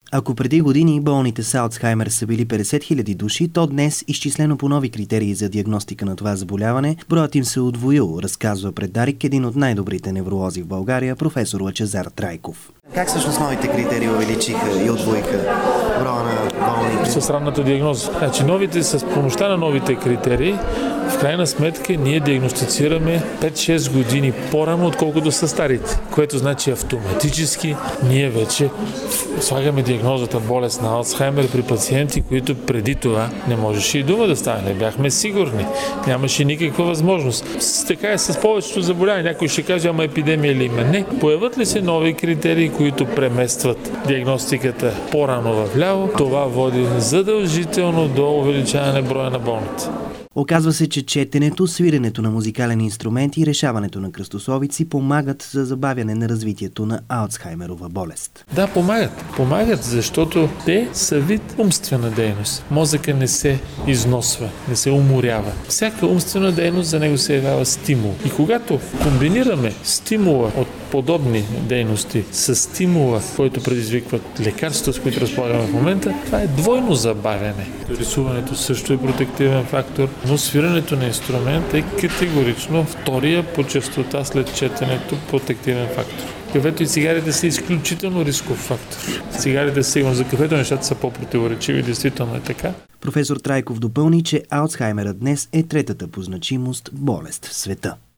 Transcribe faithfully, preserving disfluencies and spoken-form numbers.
Ако преди години болните с Алцхаймер са били петдесет хиляди души, то днес, изчислено по нови критерии за диагностика на това заболяване, броят им се е удвоил, разказва пред Дарик един от най-добрите невролози в България, професор Лъчезар Трайков. Как всъщност новите критерии увеличиха и удвоиха броя на болните? С ранната диагноза. Значи, новите, с помощта на новите критерии, в крайна сметка ние диагностицираме пет-шест години по-рано, отколкото са старите, което значи автоматически ние вече слагаме диагнозата болест на Алцхаймер при пациенти, които преди това не можеше и дума да стане. Не бяхме сигурни. Нямаше никаква възможност. Така е с повечето заболявания. Някой ще каже, ама епидемия ли има? Не. Появят ли се нови критерии, които преместват диагностиката по-рано в ляво, това води задължително до увеличаване броя на болните. Оказва се, че четенето, свиренето на музикален инструмент и решаването на кръстосовици помагат за забавяне на развитието на Алцхаймерова болест. Да, помагат. Помагат, защото те са вид умствена дейност. Мозъка не се износва, не се уморява. Всяка умствена дейност за него се явява стимул. И когато комбинираме стимула от подобни дейности с стимула, който предизвикват лекарства, с които разполагаме в момента, това е двойно забавяне. Рисуването също е протективен фактор, но свирането на инструмент е категорично втория по честота след четенето протективен фактор. Кафето и цигарите са изключително рисков фактор. Цигарите сигурно за кафето нещата са по-противоречиви, действително е така. Професор Трайков допълни, че Алцхаймерът днес е третата по значимост болест в света.